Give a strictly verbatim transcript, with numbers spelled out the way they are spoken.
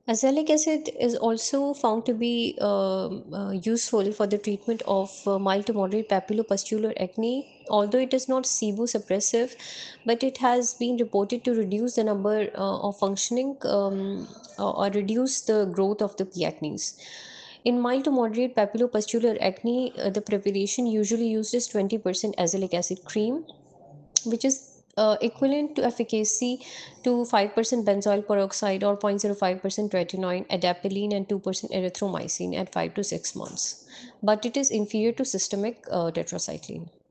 Azelaic acid is also found to be um, uh, useful for the treatment of uh, mild to moderate papulopustular acne, although it is not sebosuppressive, but it has been reported to reduce the number uh, of functioning um, or or reduce the growth of the P. acnes. In mild to moderate papulopustular acne, uh, the preparation usually uses twenty percent azelaic acid cream, which is uh, equivalent to efficacy to five percent benzoyl peroxide or zero point zero five percent tretinoin, adapalene, and two percent erythromycin at five to six months. But it is inferior to systemic uh, tetracycline.